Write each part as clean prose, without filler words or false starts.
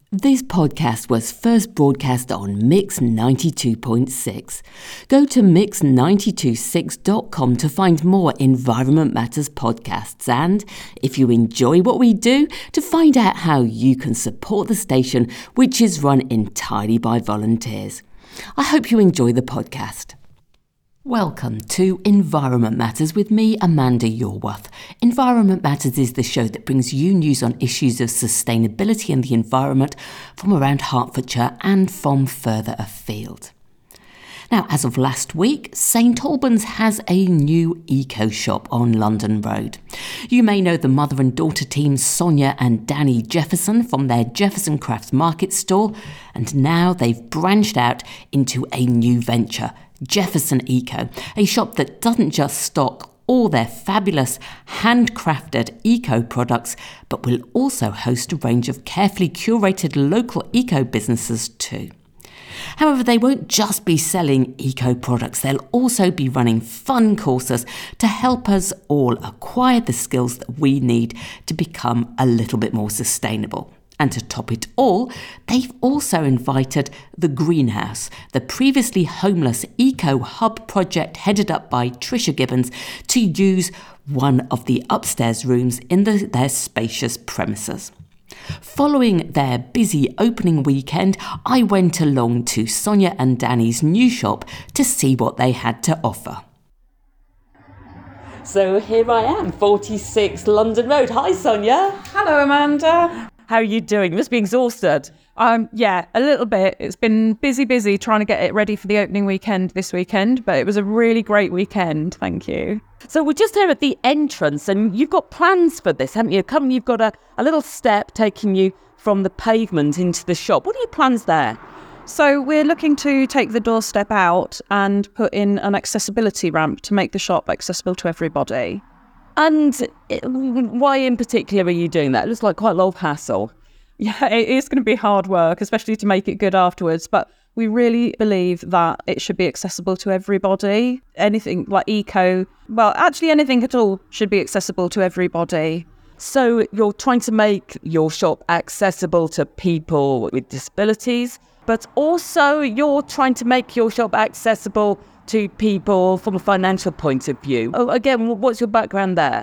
This podcast was first broadcast on Mix 92.6. Go to mix926.com to find more Environment Matters podcasts and, if you enjoy what we do, to find out how you can support the station, which is run entirely by volunteers. I hope you enjoy the podcast. Welcome to Environment Matters with me, Amanda Yorworth. Environment Matters is the show that brings you news on issues of sustainability and the environment from around Hertfordshire and from further afield. Now, as of last week, St Albans has a new eco shop on London Road. You may know the mother and daughter teams Sonia and Danny Jefferson from their Jefferson Crafts Market store, and now they've branched out into a new venture, Jefferson Eco, a shop that doesn't just stock all their fabulous handcrafted eco products, but will also host a range of carefully curated local eco businesses too. However, they won't just be selling eco products, they'll also be running fun courses to help us all acquire the skills that we need to become a little bit more sustainable. And to top it all, they've also invited The Greenhouse, the previously homeless eco hub project headed up by Trisha Gibbons, to use one of the upstairs rooms in their spacious premises. Following their busy opening weekend, I went along to Sonia and Danny's new shop to see what they had to offer. So here I am, 46 London Road. Hi, Sonia. Hello, Amanda. How are you doing? You must be exhausted. Yeah, a little bit. It's been busy trying to get it ready for the opening weekend this weekend, but it was a really great weekend. Thank you. So we're just here at the entrance and you've got plans for this, haven't you? You've got a little step taking you from the pavement into the shop. What are your plans there? So we're looking to take the doorstep out and put in an accessibility ramp to make the shop accessible to everybody. And why in particular are you doing that? It looks like quite a lot of hassle. Yeah, it is going to be hard work, especially to make it good afterwards. But we really believe that it should be accessible to everybody. Anything like eco, well, actually anything at all should be accessible to everybody. So you're trying to make your shop accessible to people with disabilities, but also you're trying to make your shop accessible to people from a financial point of view. Oh, again, what's your background there?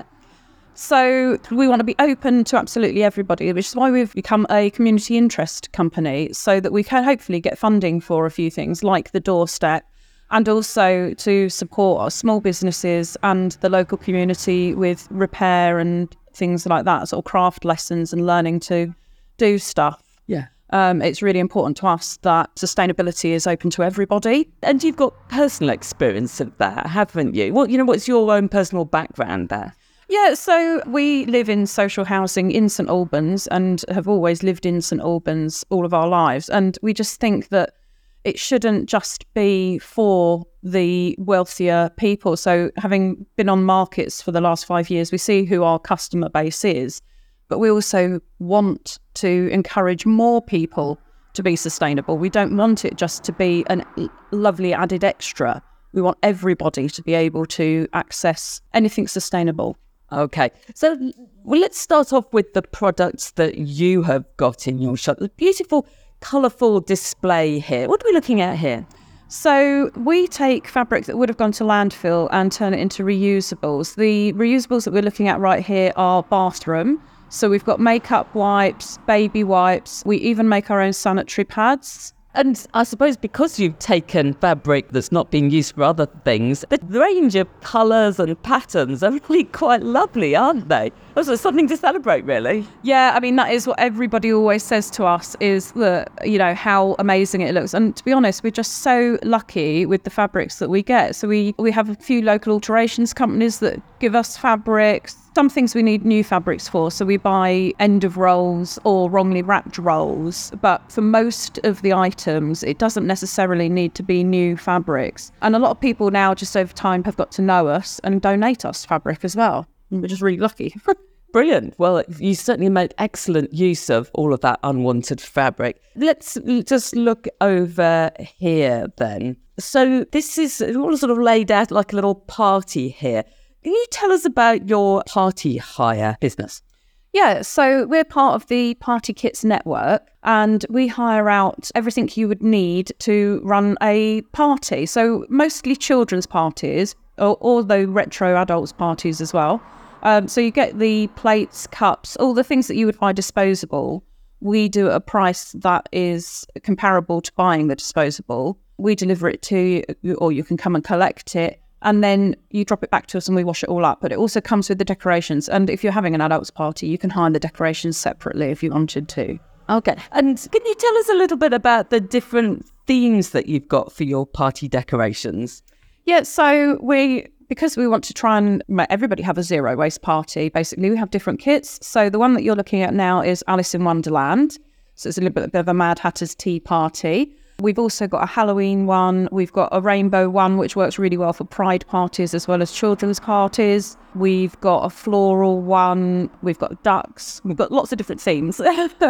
So we want to be open to absolutely everybody, which is why we've become a community interest company, so that we can hopefully get funding for a few things like the doorstep, and also to support our small businesses and the local community with repair and things like that, sort of craft lessons and learning to do stuff. Yeah. It's really important to us that sustainability is open to everybody. And you've got personal experience of that, haven't you? What's your own personal background there? Yeah, so we live in social housing in St Albans and have always lived in St Albans all of our lives. And we just think that it shouldn't just be for the wealthier people. So having been on markets for the last 5 years, we see who our customer base is. But we also want to encourage more people to be sustainable. We don't want it just to be a lovely added extra. We want everybody to be able to access anything sustainable. Okay, so let's start off with the products that you have got in your shop. The beautiful, colourful display here. What are we looking at here? So we take fabric that would have gone to landfill and turn it into reusables. The reusables that we're looking at right here are bathroom. So we've got makeup wipes, baby wipes. We even make our own sanitary pads. And I suppose because you've taken fabric that's not being used for other things, the range of colours and patterns are really quite lovely, aren't they? Also, something to celebrate, really. Yeah, I mean, that is what everybody always says to us, is that, how amazing it looks. And to be honest, we're just so lucky with the fabrics that we get. So we have a few local alterations companies that give us fabrics. Some things we need new fabrics for, so we buy end of rolls or wrongly wrapped rolls. But for most of the items, it doesn't necessarily need to be new fabrics. And a lot of people now, just over time, have got to know us and donate us fabric as well. We're just really lucky. Brilliant. Well, you certainly made excellent use of all of that unwanted fabric. Let's just look over here then. So this is all sort of laid out like a little party here. Can you tell us about your party hire business? Yeah, so we're part of the Party Kits network, and we hire out everything you would need to run a party. So mostly children's parties, although retro adults parties as well. So you get the plates, cups, all the things that you would buy disposable. We do at a price that is comparable to buying the disposable. We deliver it to you, or you can come and collect it, and then you drop it back to us and we wash it all up. But it also comes with the decorations. And if you're having an adults party, you can hire the decorations separately if you wanted to. Okay. And can you tell us a little bit about the different themes that you've got for your party decorations? Yeah, so because we want to try and make everybody have a zero waste party, basically, we have different kits. So the one that you're looking at now is Alice in Wonderland. So it's a little bit of a Mad Hatter's Tea Party. We've also got a Halloween one. We've got a rainbow one, which works really well for pride parties as well as children's parties. We've got a floral one. We've got ducks. We've got lots of different themes.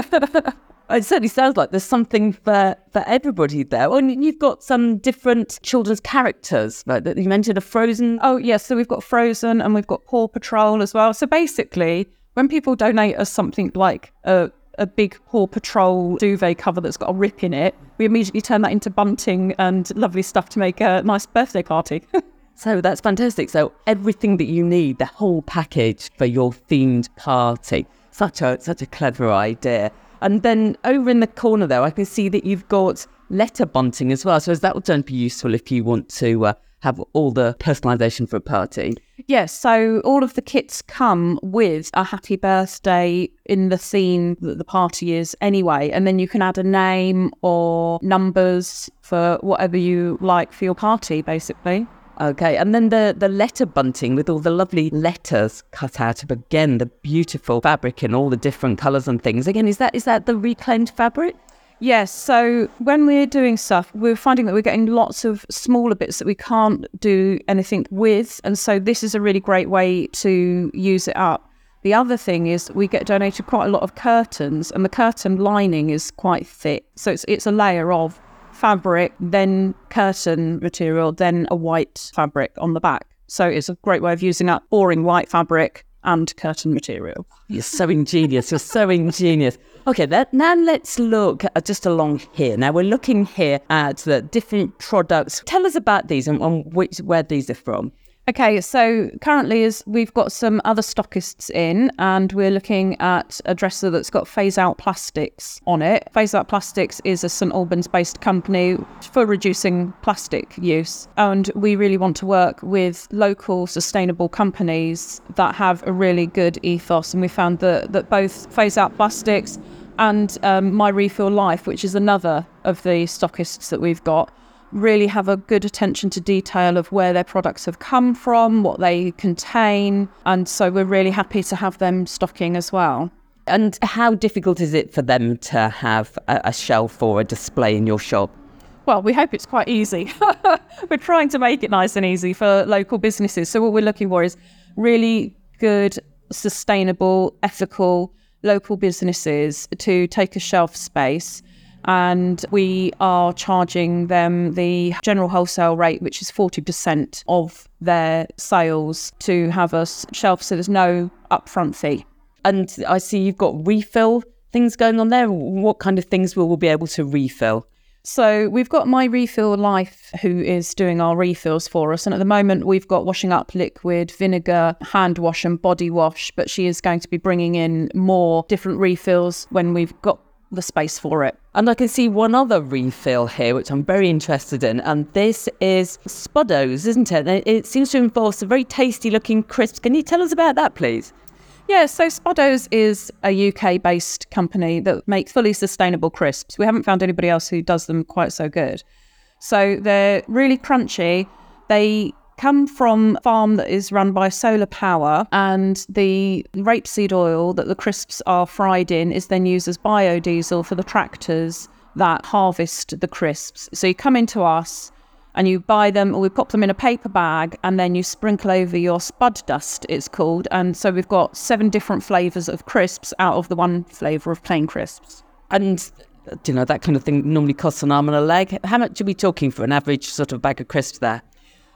It certainly sounds like there's something for everybody there. Well, you've got some different children's characters. Like you mentioned a Frozen. Oh, yes. So we've got Frozen and we've got Paw Patrol as well. So basically, when people donate us something like a big Paw Patrol duvet cover that's got a rip in it, we immediately turn that into bunting and lovely stuff to make a nice birthday party. So that's fantastic. So everything that you need, the whole package for your themed party. Such a clever idea. And then over in the corner there, I can see that you've got letter bunting as well. So that would then be useful if you want to have all the personalisation for a party. Yes, so all of the kits come with a happy birthday in the theme that the party is anyway. And then you can add a name or numbers for whatever you like for your party, basically. Okay, and then the letter bunting with all the lovely letters cut out of, again, the beautiful fabric in all the different colours and things. Again, is that the reclaimed fabric? Yes, so when we're doing stuff, we're finding that we're getting lots of smaller bits that we can't do anything with. And so this is a really great way to use it up. The other thing is we get donated quite a lot of curtains, and the curtain lining is quite thick. So it's a layer of fabric, then curtain material, then a white fabric on the back. So it's a great way of using up boring white fabric and curtain material. You're so ingenious. You're so ingenious. Okay, now let's look just along here. Now we're looking here at the different products. Tell us about these and where these are from. Okay, so currently we've got some other stockists in, and we're looking at a dresser that's got Phase Out Plastics on it. Phase Out Plastics is a St Albans based company for reducing plastic use, and we really want to work with local sustainable companies that have a really good ethos. And we found that both Phase Out Plastics and My Refill Life, which is another of the stockists that we've got, really have a good attention to detail of where their products have come from, what they contain. And so we're really happy to have them stocking as well. And how difficult is it for them to have a shelf or a display in your shop? Well, we hope it's quite easy. We're trying to make it nice and easy for local businesses. So what we're looking for is really good, sustainable, ethical local businesses to take a shelf space. And we are charging them the general wholesale rate, which is 40% of their sales, to have a shelf, so there's no upfront fee. And I see you've got refill things going on there. What kind of things will we be able to refill? So we've got My Refill Life, who is doing our refills for us. And at the moment, we've got washing up liquid, vinegar, hand wash and body wash. But she is going to be bringing in more different refills when we've got the space for it. And I can see one other refill here, which I'm very interested in. And this is Spuddo's, isn't it? It seems to involve some very tasty looking crisps. Can you tell us about that, please? Yeah, so Spuddo's is a UK-based company that make fully sustainable crisps. We haven't found anybody else who does them quite so good. So they're really crunchy. They come from a farm that is run by solar power, and the rapeseed oil that the crisps are fried in is then used as biodiesel for the tractors that harvest the crisps. So you come into us and you buy them, or we pop them in a paper bag, and then you sprinkle over your spud dust, it's called. And so we've got 7 different flavours of crisps out of the one flavour of plain crisps. And, you know, that kind of thing normally costs an arm and a leg. How much are we talking for an average sort of bag of crisps there?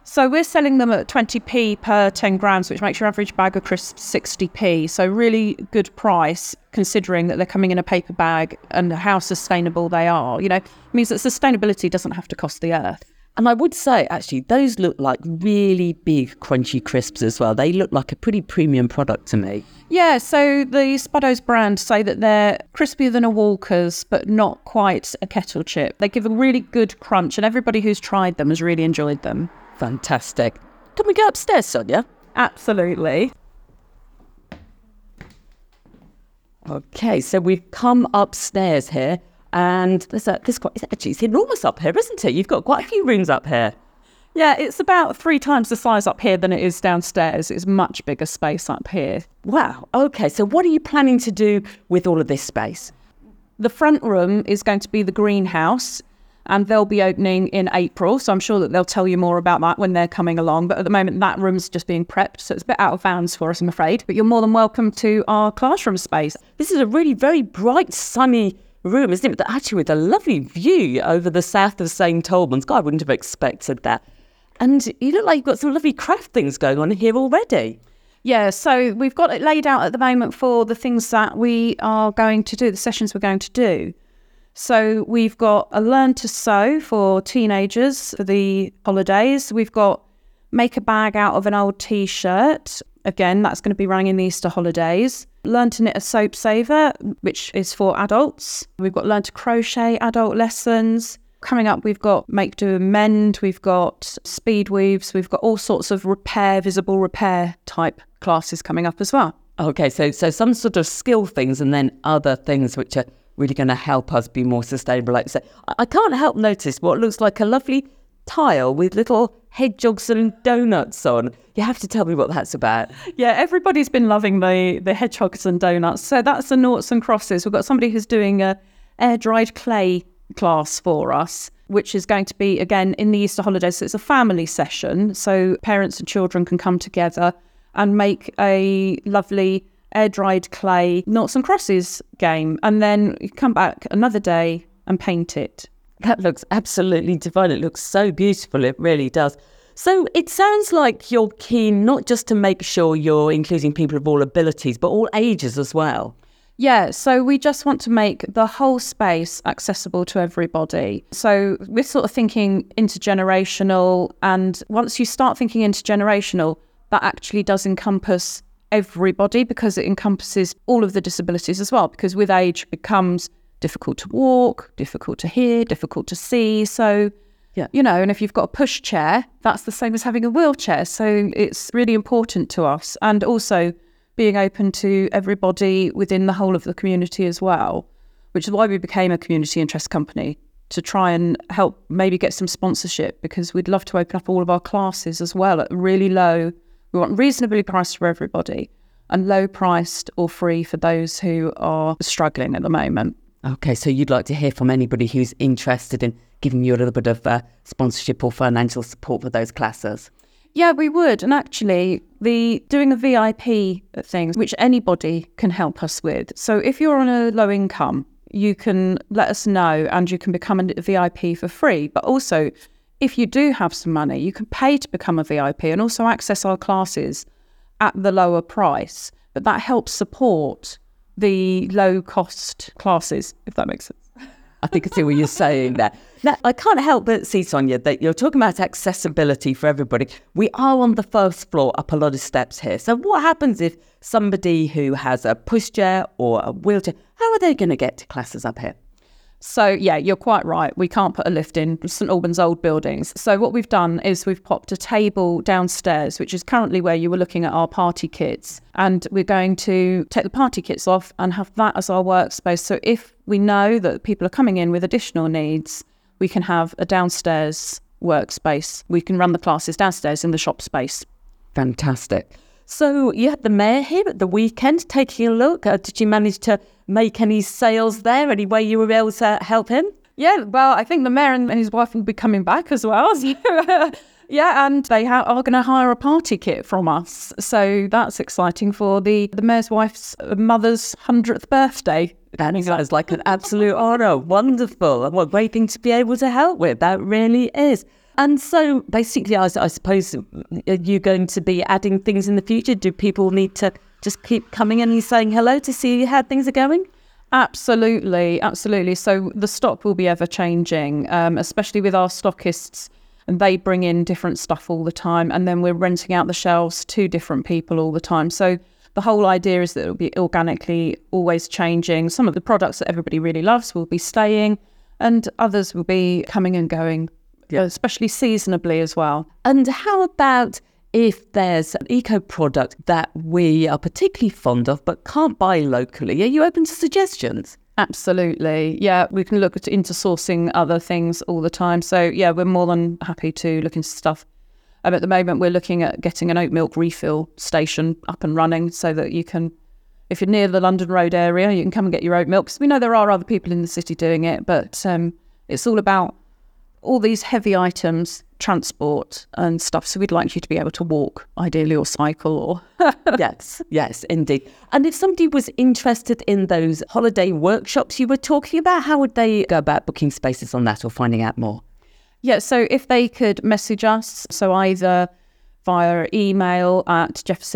So we're selling them at 20p per 10 grams, which makes your average bag of crisps 60p. So really good price, considering that they're coming in a paper bag and how sustainable they are. You know, it means that sustainability doesn't have to cost the earth. And I would say, actually, those look like really big, crunchy crisps as well. They look like a pretty premium product to me. Yeah, so the Spuddo's brand say that they're crispier than a Walker's, but not quite a kettle chip. They give a really good crunch, and everybody who's tried them has really enjoyed them. Fantastic. Can we go upstairs, Sonia? Absolutely. Okay, so we've come upstairs here, and it's enormous up here, isn't it? You've got quite a few rooms up here. Yeah, it's about 3 times the size up here than it is downstairs. It's much bigger space up here. Wow. Okay, so what are you planning to do with all of this space? The front room is going to be the greenhouse, and they'll be opening in April. So I'm sure that they'll tell you more about that when they're coming along. But at the moment, that room's just being prepped. So it's a bit out of bounds for us, I'm afraid. But you're more than welcome to our classroom space. This is a really very bright, sunny room, isn't it? But actually with a lovely view over the south of St Albans. God, I wouldn't have expected that. And you look like you've got some lovely craft things going on here already. Yeah, so we've got it laid out at the moment for the things that we are going to do, the sessions we're going to do. So we've got a Learn to Sew for teenagers for the holidays. We've got Make a Bag Out of an Old T-shirt. Again, that's going to be running in the Easter holidays. Learn to Knit a Soap Saver, which is for adults. We've got Learn to Crochet adult lessons. Coming up, we've got Make, Do and Mend. We've got Speed Weaves. We've got all sorts of visible repair type classes coming up as well. Okay, so some sort of skill things and then other things which are really going to help us be more sustainable. Like I said, I can't help notice what looks like a lovely tile with little hedgehogs and donuts on. You have to tell me what that's about. Yeah, everybody's been loving the hedgehogs and donuts. So that's the noughts and crosses. We've got somebody who's doing a air-dried clay class for us, which is going to be, again, in the Easter holidays. So it's a family session. So parents and children can come together and make a lovely air-dried clay noughts and crosses game. And then you come back another day and paint it. That looks absolutely divine. It looks so beautiful. It really does. So it sounds like you're keen not just to make sure you're including people of all abilities, but all ages as well. Yeah, so we just want to make the whole space accessible to everybody. So we're sort of thinking intergenerational, and once you start thinking intergenerational, that actually does encompass everybody, because it encompasses all of the disabilities as well, because with age it becomes difficult to walk, difficult to hear, difficult to see. So, yeah, you know, and if you've got a push chair, that's the same as having a wheelchair. So it's really important to us. And also being open to everybody within the whole of the community as well, which is why we became a community interest company, to try and help maybe get some sponsorship, because we'd love to open up all of our classes as well at really low. We want reasonably priced for everybody and low priced or free for those who are struggling at the moment. Okay, so you'd like to hear from anybody who's interested in giving you a little bit of sponsorship or financial support for those classes? Yeah, we would. And actually, doing a VIP thing, which anybody can help us with. So if you're on a low income, you can let us know and you can become a VIP for free. But also, if you do have some money, you can pay to become a VIP and also access our classes at the lower price. But that helps support the low cost classes, if that makes sense. I think I see what you're saying there. Now, I can't help but see, Sonia, that you're talking about accessibility for everybody. We are on the first floor up a lot of steps here. So what happens if somebody who has a pushchair or a wheelchair, how are they going to get to classes up here? So, yeah, you're quite right. We can't put a lift in St Albans old buildings. So what we've done is we've popped a table downstairs, which is currently where you were looking at our party kits. And we're going to take the party kits off and have that as our workspace. So if we know that people are coming in with additional needs, we can have a downstairs workspace. We can run the classes downstairs in the shop space. Fantastic. So you had the mayor here at the weekend taking a look. Did you manage to make any sales there? Any way you were able to help him? Yeah, well, I think the mayor and his wife will be coming back as well. Yeah, and they are going to hire a party kit from us. So that's exciting for the mayor's wife's mother's 100th birthday. That sounds like an absolute honour. Wonderful. And what a great thing to be able to help with. That really is. And so basically, I suppose, are you going to be adding things in the future? Do people need to just keep coming in and saying hello to see how things are going? Absolutely. So the stock will be ever changing, especially with our stockists, and they bring in different stuff all the time. And then we're renting out the shelves to different people all the time. So the whole idea is that it'll be organically always changing. Some of the products that everybody really loves will be staying, and others will be coming and going, especially seasonably as well. And how about if there's an eco product that we are particularly fond of but can't buy locally? Are you open to suggestions? Absolutely. Yeah, we can look into sourcing other things all the time. So yeah, we're more than happy to look into stuff. At the moment, we're looking at getting an oat milk refill station up and running so that you can, if you're near the London Road area, you can come and get your oat milk. 'Cause we know there are other people in the city doing it, but it's all about all these heavy items, transport and stuff. So we'd like you to be able to walk, ideally, or cycle or... Yes, indeed. And if somebody was interested in those holiday workshops you were talking about, how would they go about booking spaces on that or finding out more? Yeah, so if they could message us, so either via email at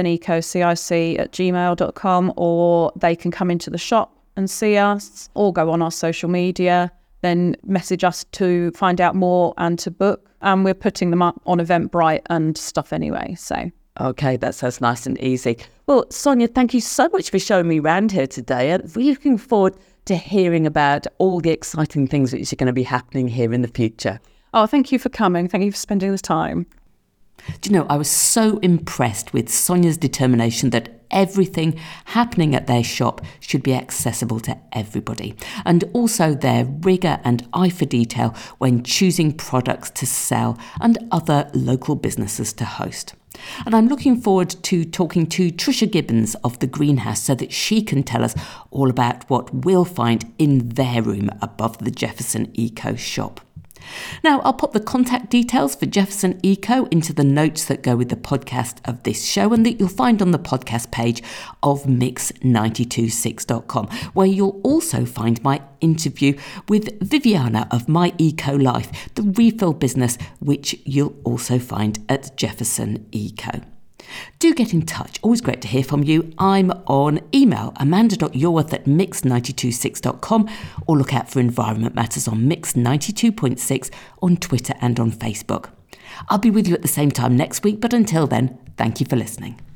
jeffersoneco@gmail.com, or they can come into the shop and see us, or go on our social media, then message us to find out more and to book. And we're putting them up on Eventbrite and stuff anyway, so... Okay, that sounds nice and easy. Well, Sonia, thank you so much for showing me around here today. I'm really looking forward to hearing about all the exciting things which are going to be happening here in the future. Oh, thank you for coming. Thank you for spending the time. Do you know, I was so impressed with Sonia's determination that everything happening at their shop should be accessible to everybody, and also their rigour and eye for detail when choosing products to sell and other local businesses to host. And I'm looking forward to talking to Trisha Gibbons of The Greenhouse so that she can tell us all about what we'll find in their room above the Jefferson Eco shop. Now, I'll pop the contact details for Jefferson Eco into the notes that go with the podcast of this show, and that you'll find on the podcast page of mix926.com, where you'll also find my interview with Viviana of My Eco Life, the refill business, which you'll also find at Jefferson Eco. Do get in touch. Always great to hear from you. I'm on email, amanda.yorworth@mix926.com, or look out for Environment Matters on Mix 92.6 on Twitter and on Facebook. I'll be with you at the same time next week, but until then, thank you for listening.